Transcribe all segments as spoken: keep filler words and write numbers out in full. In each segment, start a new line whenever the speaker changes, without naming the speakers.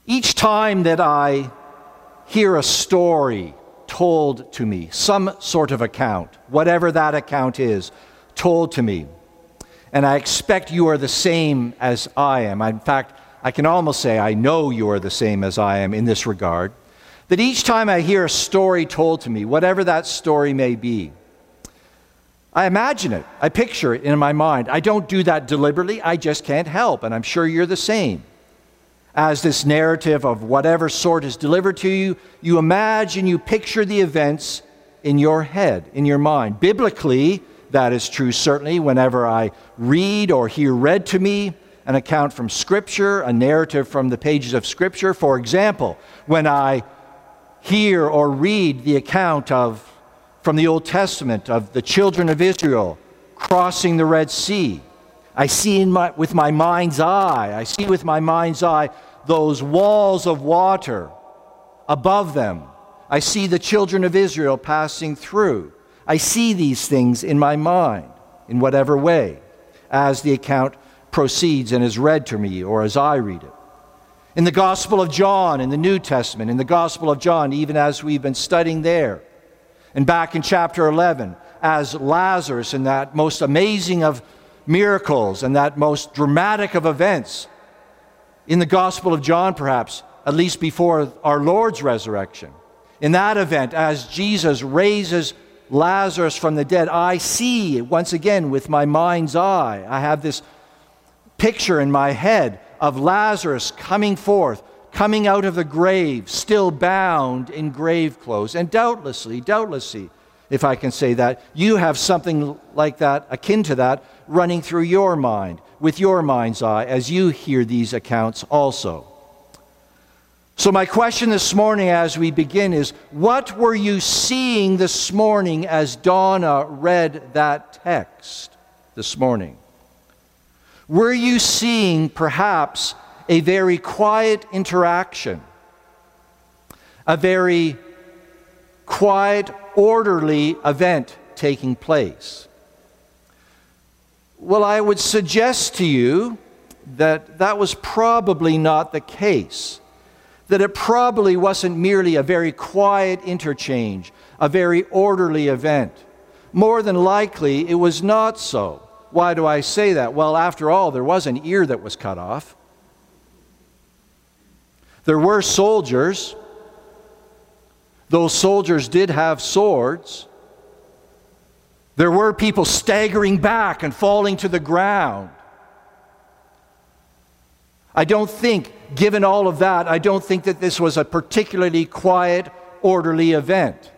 Each time that I hear a story told to me, some sort of account, whatever that account is, told to me, and I expect you are the same as I am. In fact, I can almost say I know you are the same as I am in this regard, that each time I hear a story told to me, whatever that story may be, I imagine it, I picture it in my mind. I don't do that deliberately, I just can't help, and I'm sure you're the same. As this narrative of whatever sort is delivered to you, you imagine, you picture the events in your head, in your mind. Biblically, that is true certainly whenever I read or hear read to me an account from Scripture, a narrative from the pages of Scripture. For example, when I hear or read the account of, from the Old Testament, of the children of Israel crossing the Red Sea, I see in my, with my mind's eye, I see with my mind's eye those walls of water above them. I see the children of Israel passing through. I see these things in my mind, in whatever way, as the account proceeds and is read to me or as I read it. In the Gospel of John, in the New Testament, in the Gospel of John, even as we've been studying there, and back in chapter eleven, as Lazarus, in that most amazing of miracles and that most dramatic of events, in the Gospel of John perhaps, at least before our Lord's resurrection. In that event, as Jesus raises Lazarus from the dead, I see, once again with my mind's eye, I have this picture in my head of Lazarus coming forth, coming out of the grave, still bound in grave clothes. And doubtlessly, doubtlessly, if I can say that, you have something like that, akin to that, running through your mind, with your mind's eye, as you hear these accounts also. So my question this morning as we begin is, what were you seeing this morning as Donna read that text this morning? Were you seeing perhaps a very quiet interaction, a very quiet, orderly event taking place? Well, I would suggest to you that that was probably not the case. That it probably wasn't merely a very quiet interchange, a very orderly event. More than likely, it was not so. Why do I say that? Well, after all, there was an ear that was cut off. There were soldiers. Those soldiers did have swords. There were people staggering back and falling to the ground. I don't think, given all of that, I don't think that this was a particularly quiet, orderly event.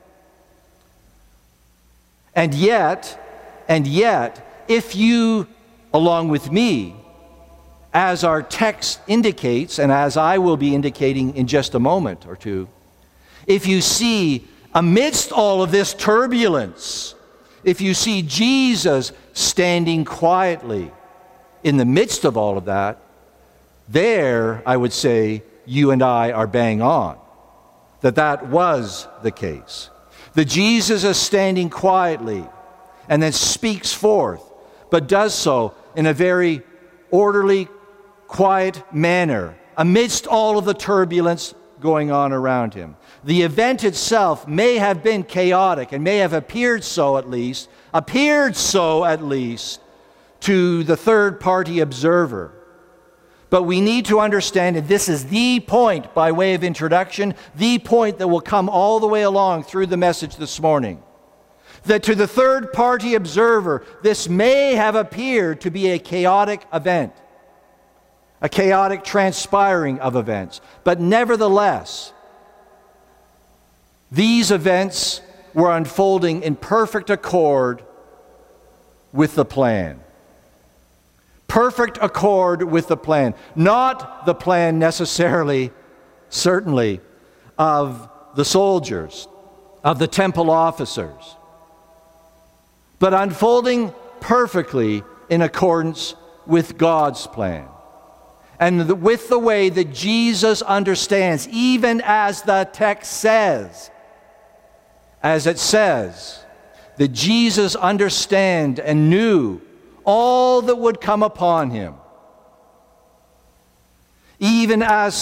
And yet, and yet, if you, along with me, as our text indicates, and as I will be indicating in just a moment or two, if you see, amidst all of this turbulence, if you see Jesus standing quietly in the midst of all of that, there, I would say, you and I are bang on, that that was the case. That Jesus is standing quietly and then speaks forth, but does so in a very orderly, quiet manner, amidst all of the turbulence going on around him. The event itself may have been chaotic and may have appeared so at least, appeared so at least to the third-party observer. But we need to understand, and this is the point by way of introduction, the point that will come all the way along through the message this morning, that to the third-party observer, this may have appeared to be a chaotic event, a chaotic transpiring of events. But nevertheless, these events were unfolding in perfect accord with the plan. Perfect accord with the plan. Not the plan necessarily, certainly, of the soldiers, of the temple officers, but unfolding perfectly in accordance with God's plan. And the, with the way that Jesus understands, even as the text says, as it says, that Jesus understood and knew all that would come upon him. Even as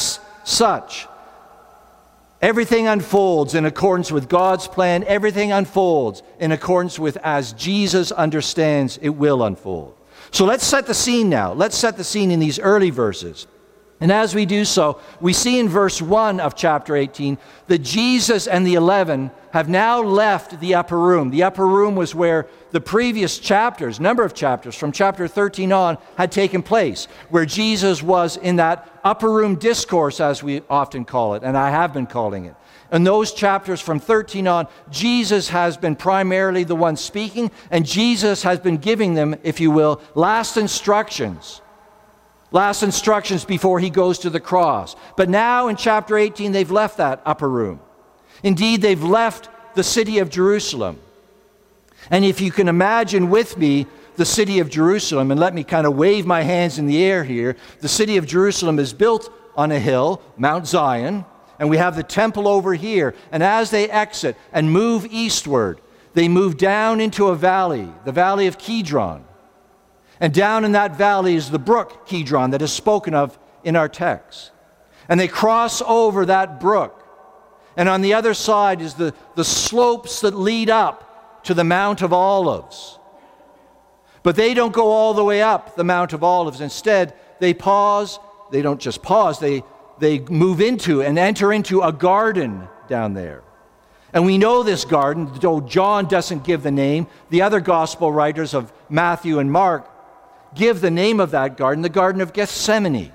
such. Everything unfolds in accordance with God's plan. Everything unfolds in accordance with as Jesus understands it will unfold. So let's set the scene now. Let's set the scene in these early verses. And as we do so, we see in verse one of chapter eighteen that Jesus and the eleven have now left the upper room. The upper room was where the previous chapters, number of chapters, from chapter thirteen on, had taken place, where Jesus was in that upper room discourse, as we often call it, and I have been calling it. In those chapters from thirteen on, Jesus has been primarily the one speaking, and Jesus has been giving them, if you will, last instructions. Last instructions before he goes to the cross. But now in chapter eighteen, they've left that upper room. Indeed, they've left the city of Jerusalem. And if you can imagine with me the city of Jerusalem, and let me kind of wave my hands in the air here, the city of Jerusalem is built on a hill, Mount Zion, and we have the temple over here. And as they exit and move eastward, they move down into a valley, the valley of Kidron. And down in that valley is the brook Kidron that is spoken of in our text. And they cross over that brook. And on the other side is the, the slopes that lead up to the Mount of Olives. But they don't go all the way up the Mount of Olives. Instead, they pause. They don't just pause. They, they move into and enter into a garden down there. And we know this garden, though John doesn't give the name. The other gospel writers of Matthew and Mark give the name of that garden, the Garden of Gethsemane.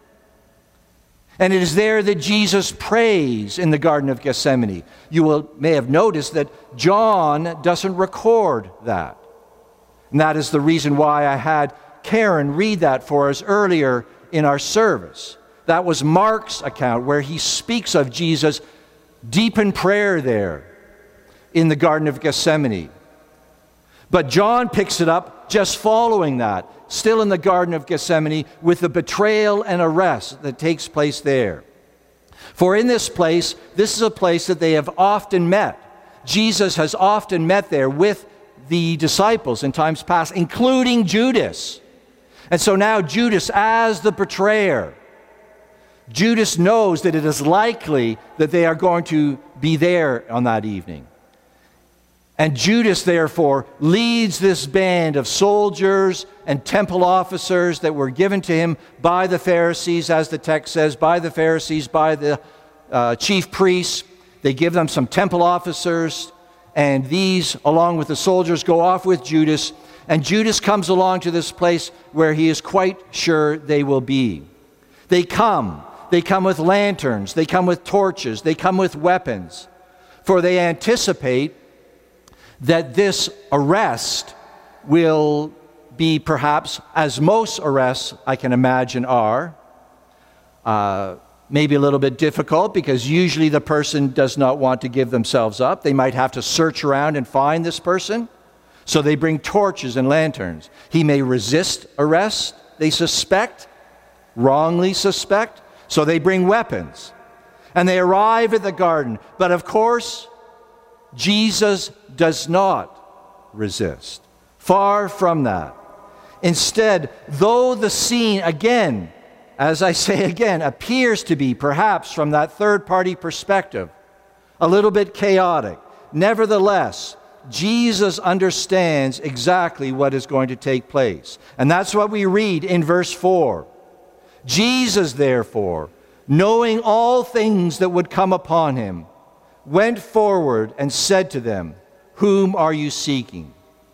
And it is there that Jesus prays in the Garden of Gethsemane. You will, may have noticed that John doesn't record that. And that is the reason why I had Karen read that for us earlier in our service. That was Mark's account where he speaks of Jesus deep in prayer there in the Garden of Gethsemane. But John picks it up just following that, still in the Garden of Gethsemane, with the betrayal and arrest that takes place there. For in this place, this is a place that they have often met. Jesus has often met there with the disciples in times past, including Judas. And so now Judas, as the betrayer, Judas knows that it is likely that they are going to be there on that evening. And Judas, therefore, leads this band of soldiers and temple officers that were given to him by the Pharisees, as the text says, by the Pharisees, by the uh, chief priests. They give them some temple officers, and these, along with the soldiers, go off with Judas. And Judas comes along to this place where he is quite sure they will be. They come. They come with lanterns. They come with torches. They come with weapons. For they anticipate that this arrest will be perhaps, as most arrests I can imagine are, uh, maybe a little bit difficult, because usually the person does not want to give themselves up. They might have to search around and find this person. So they bring torches and lanterns. He may resist arrest, they suspect, wrongly suspect. So they bring weapons. And they arrive at the garden. But of course, Jesus does not resist. Far from that. Instead, though the scene, again, as I say again, appears to be, perhaps from that third-party perspective, a little bit chaotic, nevertheless, Jesus understands exactly what is going to take place. And that's what we read in verse four. Jesus, therefore, knowing all things that would come upon him, went forward and said to them, "Whom are you seeking?"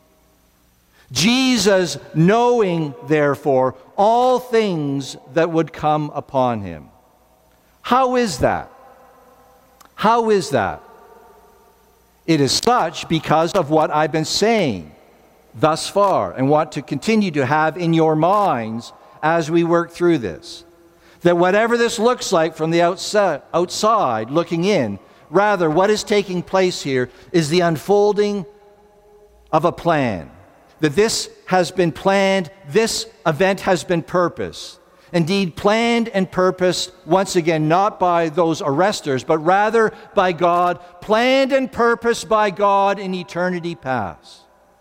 Jesus, knowing, therefore, all things that would come upon him. How is that? How is that? It is such because of what I've been saying thus far and want to continue to have in your minds as we work through this. That whatever this looks like from the outside, outside looking in, rather what is taking place here is the unfolding of a plan. That this has been planned, this event has been purposed. Indeed, planned and purposed, once again, not by those arresters, but rather by God, planned and purposed by God in eternity past.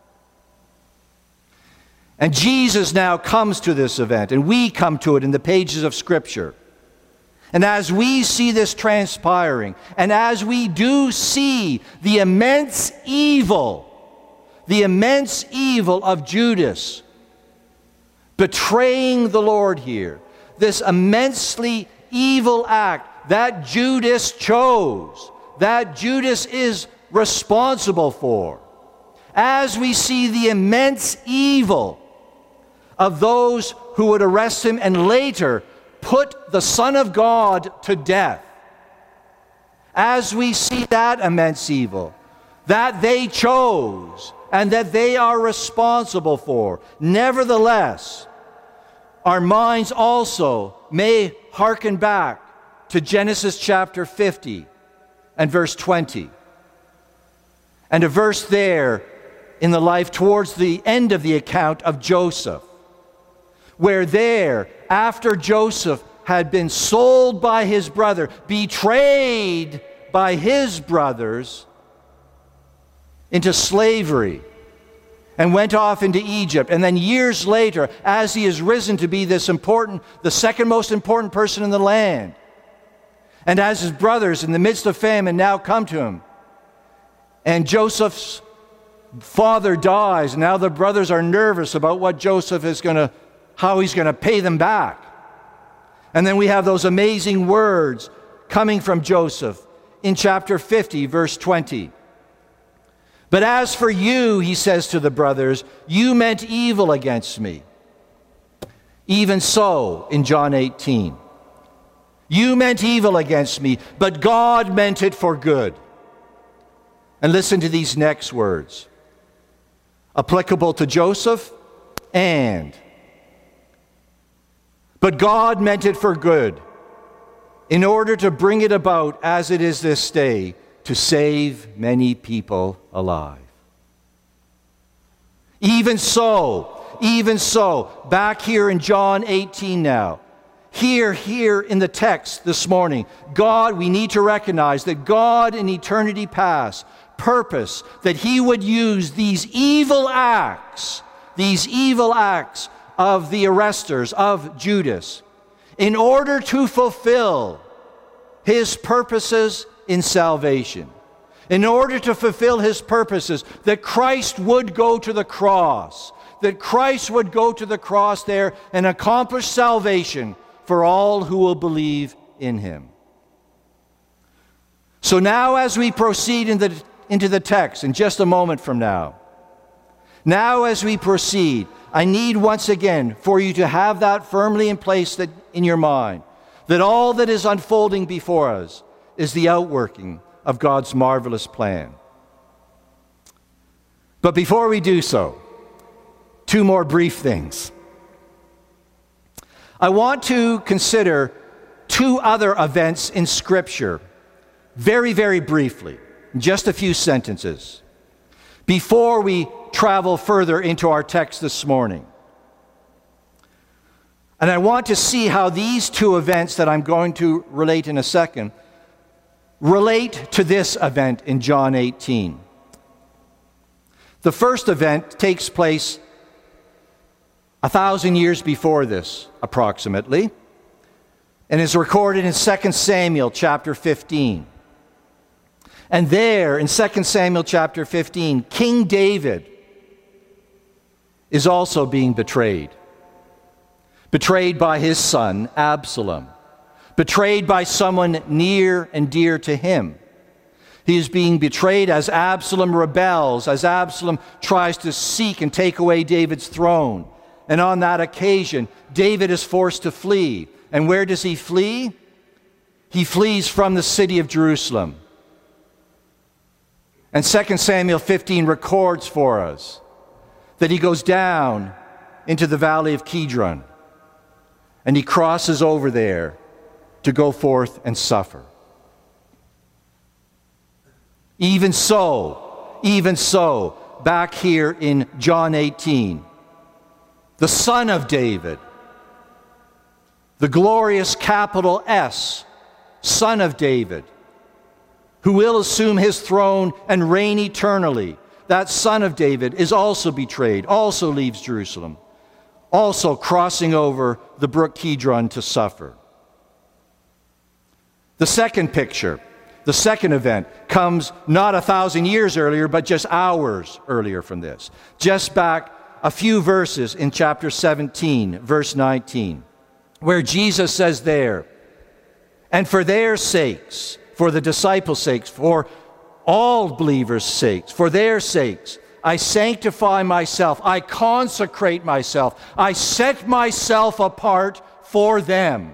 And Jesus now comes to this event, and we come to it in the pages of Scripture. And as we see this transpiring, and as we do see the immense evil, the immense evil of Judas betraying the Lord here, this immensely evil act that Judas chose, that Judas is responsible for, as we see the immense evil of those who would arrest him and later put the Son of God to death, as we see that immense evil that they chose and that they are responsible for, nevertheless, our minds also may hearken back to Genesis chapter fifty and verse twenty. And a verse there in the life towards the end of the account of Joseph, where there, after Joseph had been sold by his brother, betrayed by his brothers into slavery, and went off into Egypt. And then years later, as he is risen to be this important, the second most important person in the land, and as his brothers in the midst of famine now come to him, and Joseph's father dies, and now the brothers are nervous about what Joseph is going to, how he's going to pay them back. And then we have those amazing words coming from Joseph in chapter fifty, verse twenty. But as for you, he says to the brothers, you meant evil against me. Even so, in John eighteen, you meant evil against me, but God meant it for good. And listen to these next words, applicable to Joseph and. But God meant it for good, in order to bring it about as it is this day, to save many people alive. Even so, even so, back here in John eighteen now, here, here in the text this morning, God, we need to recognize that God in eternity past purpose that he would use these evil acts, these evil acts of the arresters of Judas, in order to fulfill his purposes in salvation, in order to fulfill his purposes, that Christ would go to the cross, that Christ would go to the cross there and accomplish salvation for all who will believe in him. So now as we proceed in the, into the text in just a moment from now, now as we proceed, I need once again for you to have that firmly in place that, in your mind, that all that is unfolding before us is the outworking of God's marvelous plan. But before we do so, two more brief things. I want to consider two other events in Scripture very, very briefly, in just a few sentences, before we travel further into our text this morning. And I want to see how these two events that I'm going to relate in a second relate to this event in John eighteen. The first event takes place a thousand years before this, approximately, and is recorded in Second Samuel chapter fifteen. And there, in Second Samuel chapter fifteen, King David is also being betrayed. Betrayed by his son, Absalom. Betrayed by someone near and dear to him. He is being betrayed as Absalom rebels, as Absalom tries to seek and take away David's throne. And on that occasion, David is forced to flee. And where does he flee? He flees from the city of Jerusalem. And Second Samuel fifteen records for us that he goes down into the valley of Kidron, and he crosses over there to go forth and suffer. Even so, even so, back here in John eighteen, the Son of David, the glorious capital S, Son of David, who will assume his throne and reign eternally, that Son of David is also betrayed, also leaves Jerusalem, also crossing over the brook Kidron to suffer. The second picture, the second event, comes not a thousand years earlier, but just hours earlier from this. Just back a few verses in chapter seventeen, verse nineteen, where Jesus says there, "And for their sakes, for the disciples' sakes, for all believers' sakes, for their sakes, I sanctify myself, I consecrate myself, I set myself apart for them."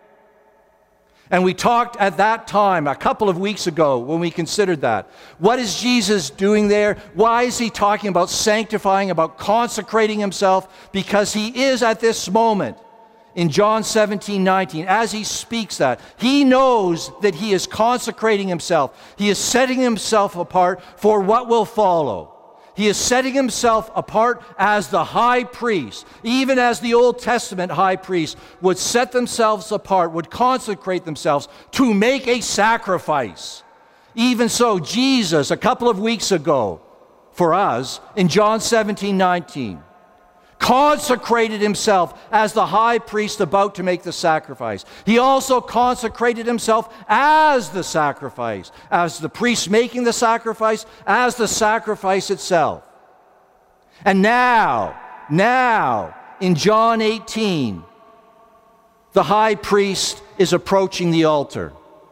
And we talked at that time, a couple of weeks ago, when we considered that. What is Jesus doing there? Why is he talking about sanctifying, about consecrating himself? Because he is at this moment, in John seventeen nineteen, as he speaks that, he knows that he is consecrating himself. He is setting himself apart for what will follow. He is setting himself apart as the high priest, even as the Old Testament high priests would set themselves apart, would consecrate themselves to make a sacrifice. Even so, Jesus, a couple of weeks ago, for us, in John seventeen nineteen, consecrated himself as the high priest about to make the sacrifice. He also consecrated himself as the sacrifice, as the priest making the sacrifice, as the sacrifice itself. And now, now, in John eighteen, the high priest is approaching the altar.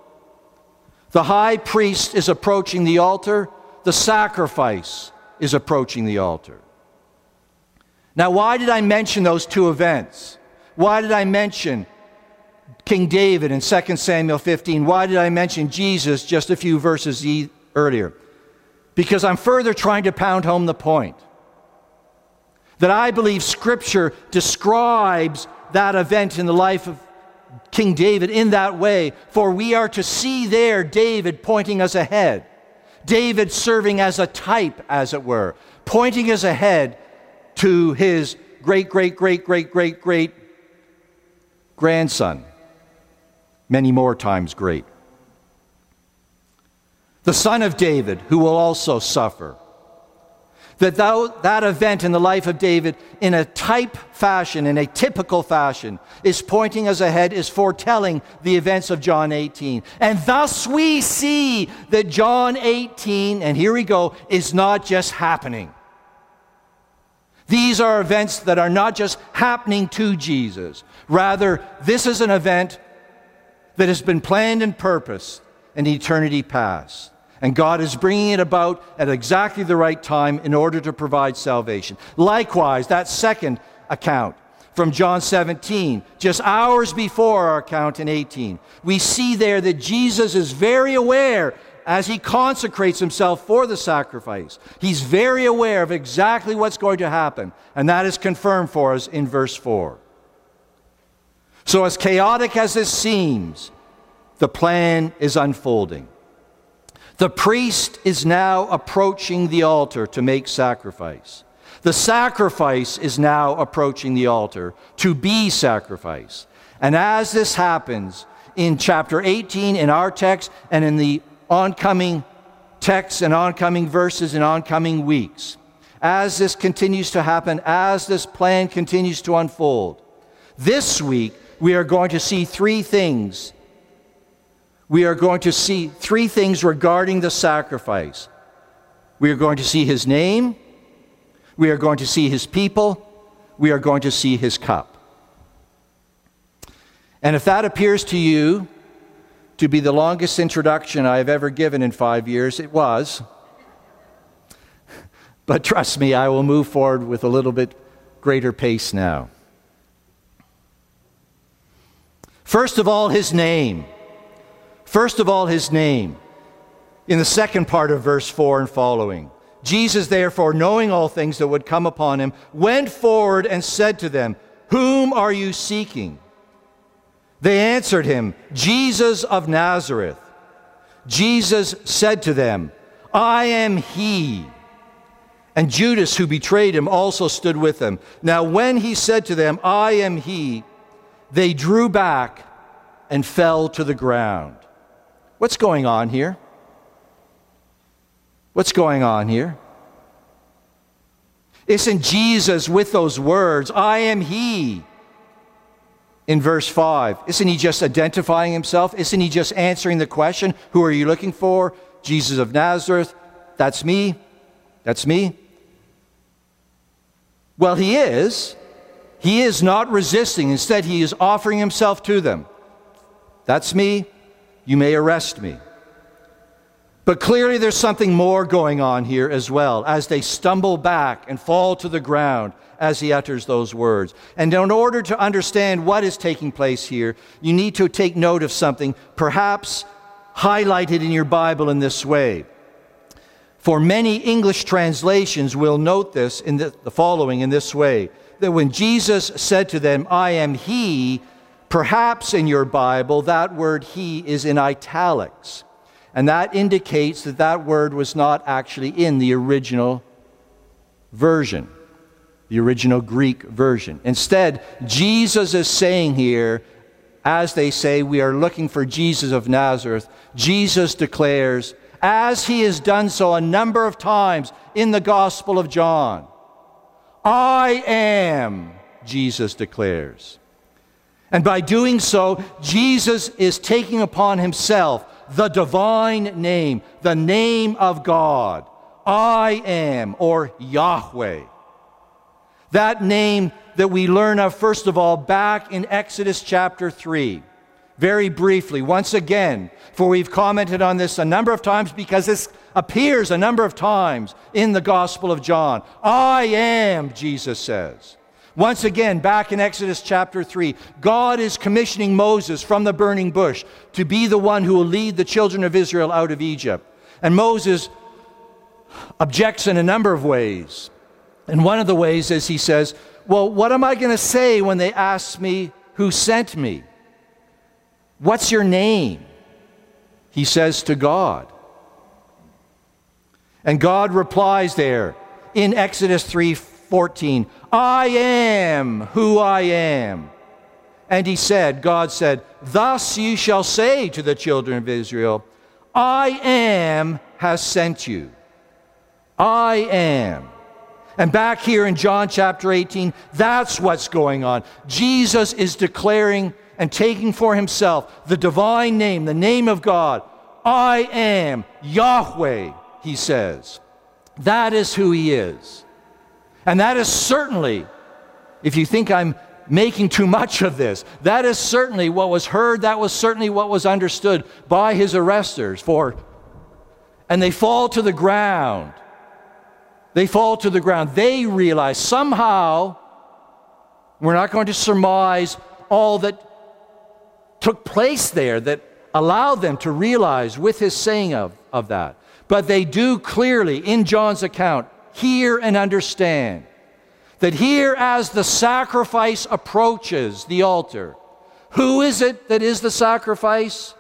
The high priest is approaching the altar. The sacrifice is approaching the altar. Now, why did I mention those two events? Why did I mention King David in Second Samuel fifteen? Why did I mention Jesus just a few verses e- earlier? Because I'm further trying to pound home the point that I believe Scripture describes that event in the life of King David in that way, for we are to see there David pointing us ahead. David serving as a type, as it were, pointing us ahead to his great, great, great, great, great, great grandson. Many more times great. The son of David, who will also suffer. That thou, that event in the life of David, in a type fashion, in a typical fashion, is pointing us ahead, is foretelling the events of John eighteen. And thus we see that John eighteen, and here we go, is not just happening. These are events that are not just happening to Jesus. Rather, this is an event that has been planned and purposed in eternity past. And God is bringing it about at exactly the right time in order to provide salvation. Likewise, that second account from John seventeen, just hours before our account in eighteen, we see there that Jesus is very aware as he consecrates himself for the sacrifice. He's very aware of exactly what's going to happen, and that is confirmed for us in verse four. So as chaotic as this seems, the plan is unfolding. The priest is now approaching the altar to make sacrifice. The sacrifice is now approaching the altar to be sacrificed. And as this happens in chapter eighteen in our text and in the oncoming texts and oncoming verses and oncoming weeks, as this continues to happen, as this plan continues to unfold, this week we are going to see three things. We are going to see three things regarding the sacrifice. We are going to see his name, we are going to see his people, we are going to see his cup. And if that appears to you to be the longest introduction I have ever given in five years, it was. But trust me, I will move forward with a little bit greater pace now. First of all, his name. First of all, his name. In the second part of verse four and following, Jesus, therefore, knowing all things that would come upon him, went forward and said to them, "Whom are you seeking?" They answered him, "Jesus of Nazareth." Jesus said to them, "I am he." And Judas, who betrayed him, also stood with them. Now when he said to them, "I am he," they drew back and fell to the ground. What's going on here? What's going on here? Isn't Jesus with those words, "I am he"? in verse five. Isn't he just identifying himself? Isn't he just answering the question, who are you looking for? Jesus of Nazareth. That's me. That's me. Well, he is. He is not resisting. Instead, he is offering himself to them. That's me. You may arrest me. But clearly there's something more going on here as well, as they stumble back and fall to the ground as he utters those words. And in order to understand what is taking place here, you need to take note of something, perhaps highlighted in your Bible in this way. For many English translations will note this in the, the following in this way, that when Jesus said to them, I am he, perhaps in your Bible, that word he is in italics. And that indicates that that word was not actually in the original version, the original Greek version. Instead, Jesus is saying here, as they say, we are looking for Jesus of Nazareth, Jesus declares, as he has done so a number of times in the Gospel of John, I am, Jesus declares. And by doing so, Jesus is taking upon himself the divine name, the name of God, I am, or Yahweh. That name that we learn of, first of all, back in Exodus chapter three. Very briefly, once again, for we've commented on this a number of times because this appears a number of times in the Gospel of John. I am, Jesus says. Once again, back in Exodus chapter three, God is commissioning Moses from the burning bush to be the one who will lead the children of Israel out of Egypt. And Moses objects in a number of ways. And one of the ways is he says, well, what am I going to say when they ask me who sent me? What's your name? He says to God. And God replies there in Exodus three fourteen, I am who I am. And he said, God said, thus you shall say to the children of Israel, I am has sent you. I am. And back here in John chapter eighteen, that's what's going on. Jesus is declaring and taking for himself the divine name, the name of God. I am Yahweh, he says. That is who he is. And that is certainly, if you think I'm making too much of this, that is certainly what was heard, that was certainly what was understood by his arresters. For, and they fall to the ground. They fall to the ground. They realize somehow, we're not going to surmise all that took place there that allowed them to realize with his saying of, of that. But they do clearly, in John's account, hear and understand that here as the sacrifice approaches the altar, who is it that is the sacrifice?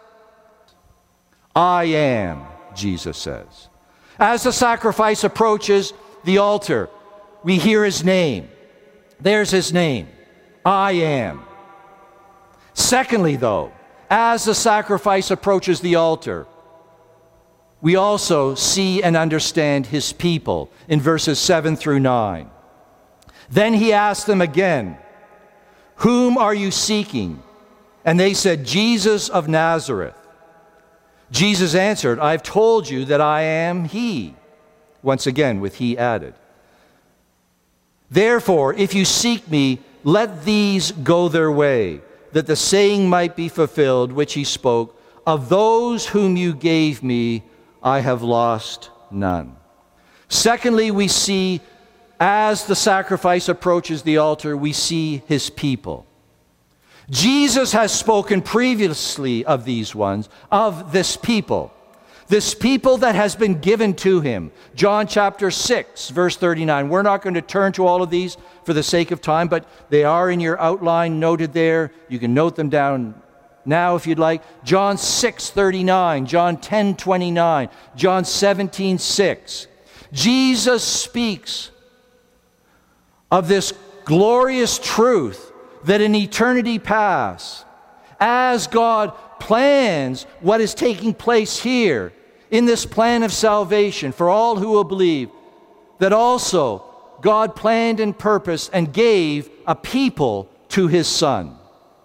I am, Jesus says. As the sacrifice approaches the altar, we hear his name. There's his name. I am. Secondly, though, as the sacrifice approaches the altar, we also see and understand his people in verses seven through nine. Then he asked them again, whom are you seeking? And they said, Jesus of Nazareth. Jesus answered, I've told you that I am he. Once again, with he added. Therefore, if you seek me, let these go their way, that the saying might be fulfilled which he spoke, of those whom you gave me, I have lost none. Secondly, we see, as the sacrifice approaches the altar, we see his people. Jesus has spoken previously of these ones, of this people. This people that has been given to him. John chapter six, verse thirty-nine. We're not going to turn to all of these for the sake of time, but they are in your outline noted there. You can note them down now if you'd like. John six thirty-nine, John ten twenty-nine, John seventeen six. Jesus speaks of this glorious truth that in eternity past, as God plans what is taking place here in this plan of salvation for all who will believe, that also God planned and purposed and gave a people to his Son.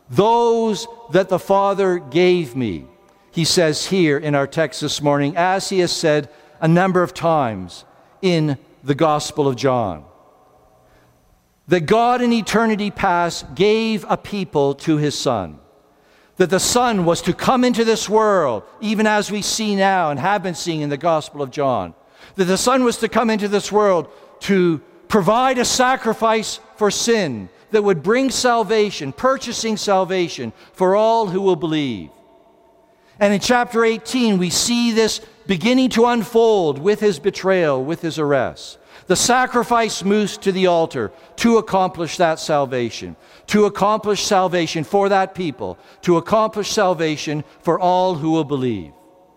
Those that the Father gave me, he says here in our text this morning, as he has said a number of times in the Gospel of John. That God in eternity past gave a people to his Son. That the Son was to come into this world, even as we see now and have been seeing in the Gospel of John. That the Son was to come into this world to provide a sacrifice for sin that would bring salvation, purchasing salvation for all who will believe. And in chapter eighteen, we see this beginning to unfold with his betrayal, with his arrest. The sacrifice moves to the altar to accomplish that salvation, to accomplish salvation for that people, to accomplish salvation for all who will believe.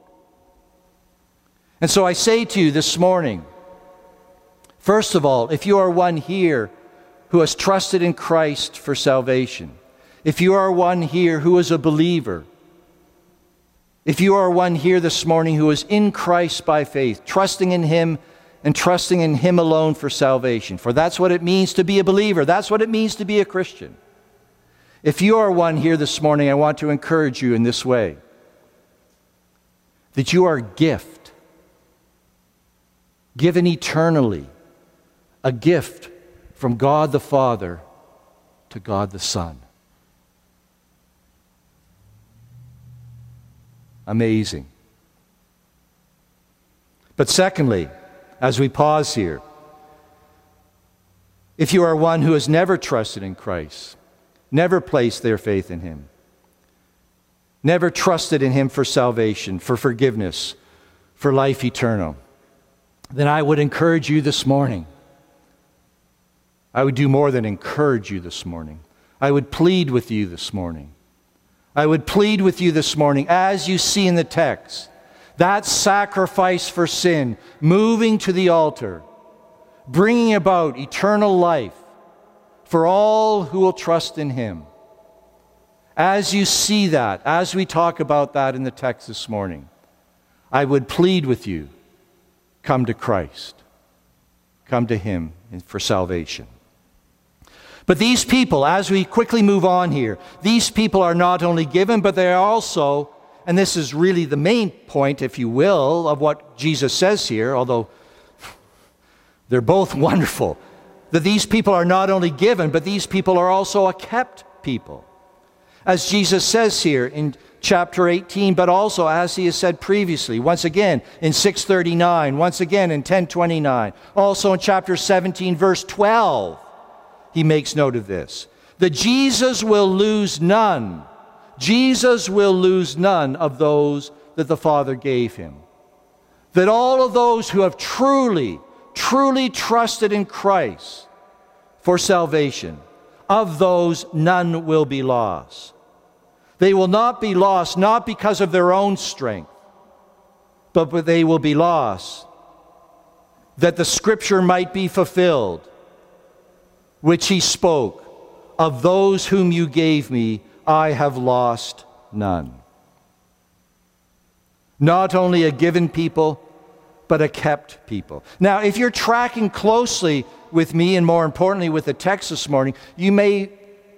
And so I say to you this morning, first of all, if you are one here who has trusted in Christ for salvation, if you are one here who is a believer, if you are one here this morning who is in Christ by faith, trusting in him and trusting in him alone for salvation, for that's what it means to be a believer. That's what it means to be a Christian. If you are one here this morning, I want to encourage you in this way, that you are a gift, given eternally, a gift from God the Father to God the Son. Amazing. But secondly, as we pause here, if you are one who has never trusted in Christ, never placed their faith in him, never trusted in him for salvation, for forgiveness, for life eternal, then I would encourage you this morning. I would do more than encourage you this morning. I would plead with you this morning. I would plead with you this morning, as you see in the text, that sacrifice for sin, moving to the altar, bringing about eternal life for all who will trust in him. As you see that, as we talk about that in the text this morning, I would plead with you, come to Christ. Come to him for salvation. But these people, as we quickly move on here, these people are not only given, but they are also, and this is really the main point, if you will, of what Jesus says here, although they're both wonderful, that these people are not only given, but these people are also a kept people. As Jesus says here in chapter eighteen, but also as he has said previously, once again in six thirty-nine, once again in ten twenty-nine, also in chapter seventeen, verse twelve, he makes note of this, that Jesus will lose none. Jesus will lose none of those that the Father gave him. That all of those who have truly, truly trusted in Christ for salvation, of those none will be lost. They will not be lost, not because of their own strength, but they will be lost that the scripture might be fulfilled, which he spoke, of those whom you gave me, I have lost none. Not only a given people, but a kept people. Now, if you're tracking closely with me, and more importantly with the text this morning, you may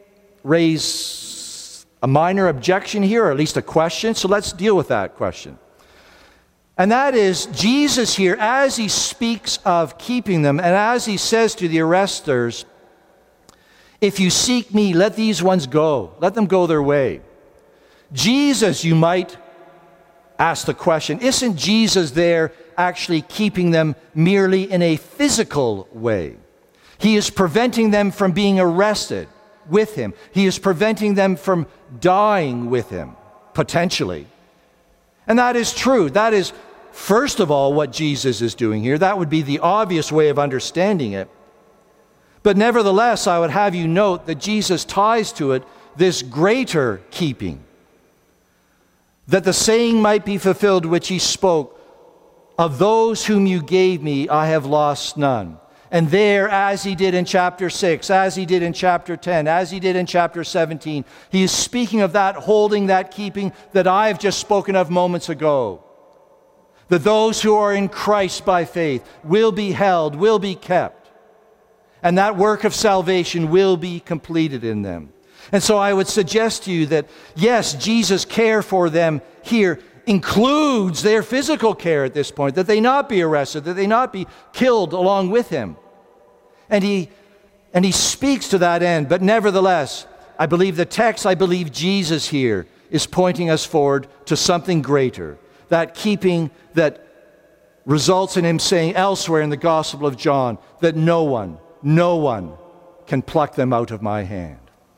raise a minor objection here, or at least a question. So let's deal with that question. And that is, Jesus here, as he speaks of keeping them, and as he says to the arresters, if you seek me, let these ones go. Let them go their way. Jesus, you might ask the question, isn't Jesus there actually keeping them merely in a physical way? He is preventing them from being arrested with him. He is preventing them from dying with him, potentially. And that is true. That is, first of all, what Jesus is doing here. That would be the obvious way of understanding it. But nevertheless, I would have you note that Jesus ties to it this greater keeping, that the saying might be fulfilled which he spoke, of those whom you gave me, I have lost none. And there, as he did in chapter six, as he did in chapter ten, as he did in chapter seventeen, he is speaking of that holding, that keeping that I have just spoken of moments ago. That those who are in Christ by faith will be held, will be kept. And that work of salvation will be completed in them. And so I would suggest to you that, yes, Jesus' care for them here includes their physical care at this point, that they not be arrested, that they not be killed along with him. And he, and he speaks to that end. But nevertheless, I believe the text, I believe Jesus here is pointing us forward to something greater. That keeping that results in him saying elsewhere in the Gospel of John that no one, no one can pluck them out of my hand.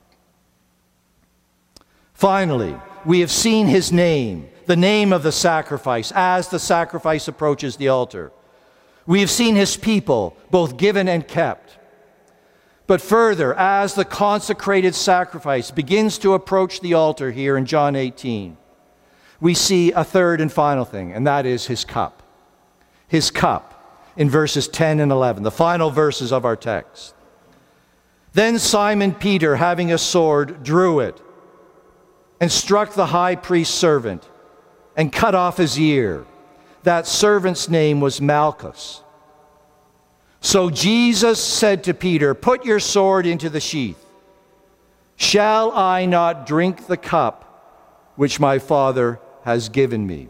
Finally, we have seen his name, the name of the sacrifice, as the sacrifice approaches the altar. We have seen his people, both given and kept. But further, as the consecrated sacrifice begins to approach the altar here in John eighteen, we see a third and final thing, and that is his cup. His cup in verses ten and eleven, the final verses of our text. Then Simon Peter, having a sword, drew it and struck the high priest's servant and cut off his ear. That servant's name was Malchus. So Jesus said to Peter, "Put your sword into the sheath. Shall I not drink the cup which my Father has given me?"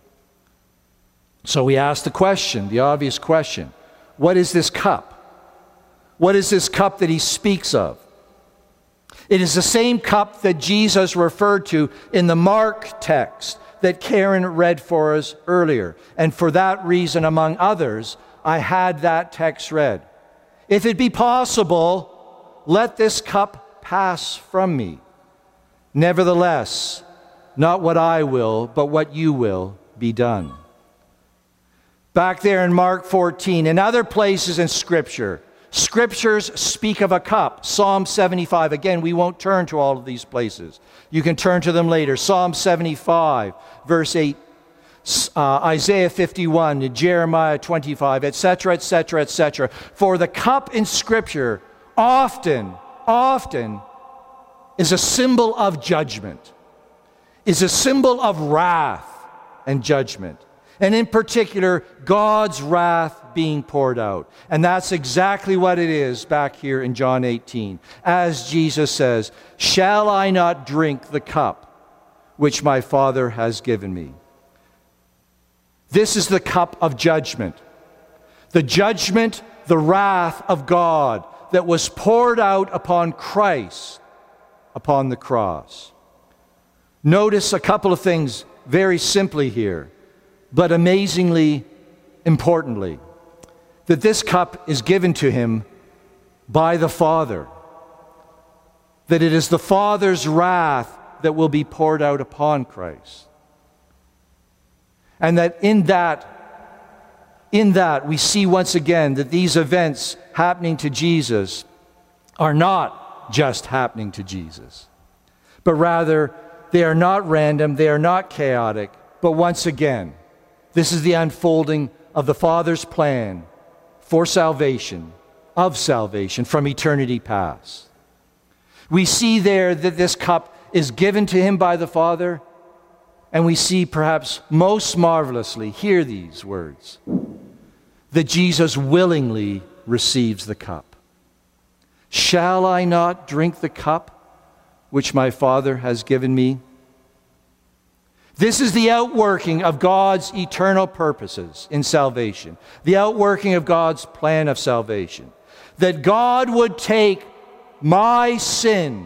So we ask the question, the obvious question, what is this cup? What is this cup that he speaks of? It is the same cup that Jesus referred to in the Mark text that Karen read for us earlier. And for that reason, among others, I had that text read. If it be possible, let this cup pass from me. Nevertheless, not what I will, but what you will be done. Back there in Mark fourteen, and other places in Scripture, Scriptures speak of a cup. Psalm seventy-five. Again, we won't turn to all of these places. You can turn to them later. Psalm seventy-five, verse eight. Uh, Isaiah fifty-one, Jeremiah twenty-five, et cetera, et cetera, et cetera. For the cup in Scripture often, often is a symbol of judgment, is a symbol of wrath and judgment. And in particular, God's wrath being poured out. And that's exactly what it is back here in John eighteen. As Jesus says, "Shall I not drink the cup which my Father has given me?" This is the cup of judgment. The judgment, the wrath of God that was poured out upon Christ upon the cross. Notice a couple of things very simply here, but amazingly importantly, that this cup is given to him by the Father, that it is the Father's wrath that will be poured out upon Christ. And that in that, in that we see once again that these events happening to Jesus are not just happening to Jesus, but rather they are not random, they are not chaotic, but once again, this is the unfolding of the Father's plan for salvation, of salvation from eternity past. We see there that this cup is given to him by the Father, and we see perhaps most marvelously, hear these words, that Jesus willingly receives the cup. Shall I not drink the cup which my Father has given me? This is the outworking of God's eternal purposes in salvation, the outworking of God's plan of salvation, that God would take my sin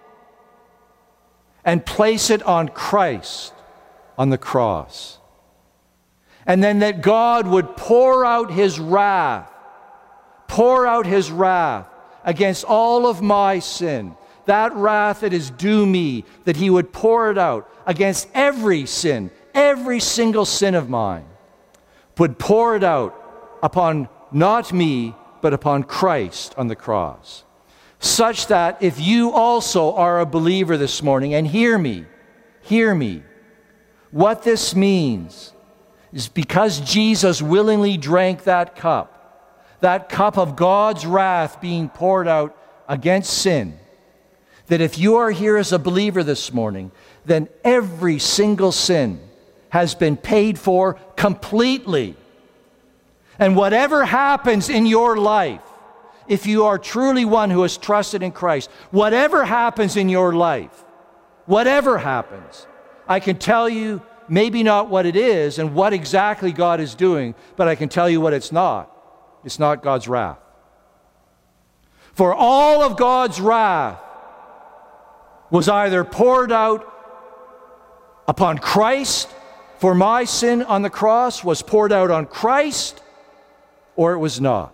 and place it on Christ on the cross, and then that God would pour out his wrath, pour out his wrath against all of my sin, that wrath that is due me, that he would pour it out against every sin, every single sin of mine, would pour it out upon not me, but upon Christ on the cross. Such that if you also are a believer this morning, and hear me, hear me, what this means is because Jesus willingly drank that cup, that cup of God's wrath being poured out against sin, that if you are here as a believer this morning, then every single sin has been paid for completely. And whatever happens in your life, if you are truly one who has trusted in Christ, whatever happens in your life, whatever happens, I can tell you maybe not what it is and what exactly God is doing, but I can tell you what it's not. It's not God's wrath. For all of God's wrath was either poured out upon Christ, for my sin on the cross was poured out on Christ, or it was not.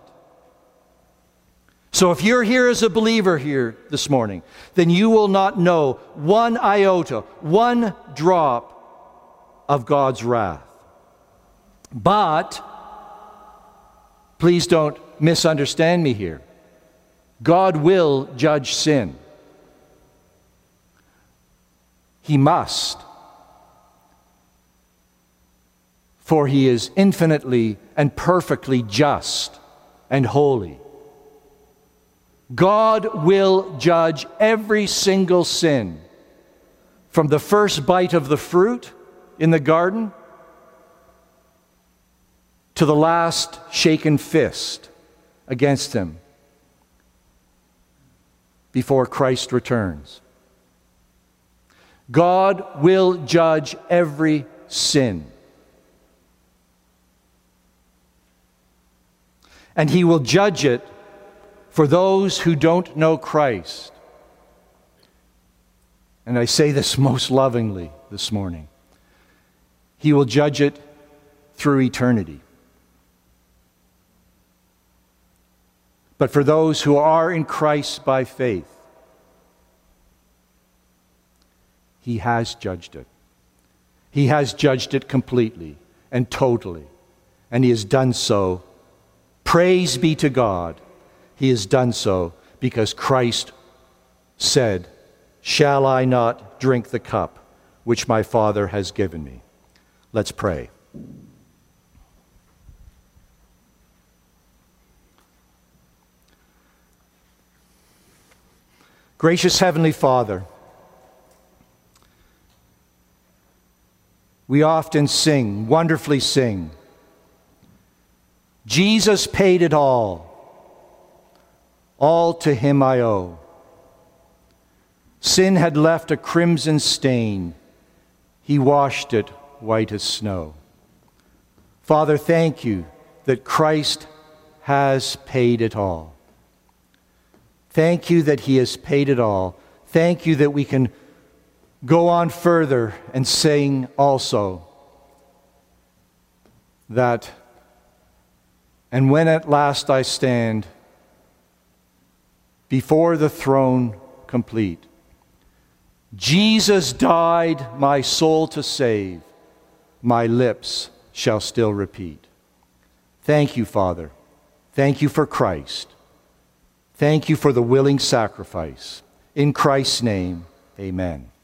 So if you're here as a believer here this morning, then you will not know one iota, one drop of God's wrath. But, please don't misunderstand me here. God will judge sin. He must. For He is infinitely and perfectly just and holy. God will judge every single sin, from the first bite of the fruit in the garden to the last shaken fist against Him before Christ returns. God will judge every sin. And He will judge it for those who don't know Christ. And I say this most lovingly this morning. He will judge it through eternity. But for those who are in Christ by faith, He has judged it. He has judged it completely and totally. And He has done so. Praise be to God. He has done so because Christ said, "Shall I not drink the cup which my Father has given me?" Let's pray. Gracious Heavenly Father, we often sing, wonderfully sing, Jesus paid it all. All to Him I owe. Sin had left a crimson stain. He washed it white as snow. Father, thank You that Christ has paid it all. Thank You that He has paid it all. Thank You that we can go on further and sing also that, and when at last I stand before the throne complete, Jesus died my soul to save, my lips shall still repeat. Thank You, Father. Thank You for Christ. Thank You for the willing sacrifice. In Christ's name, amen.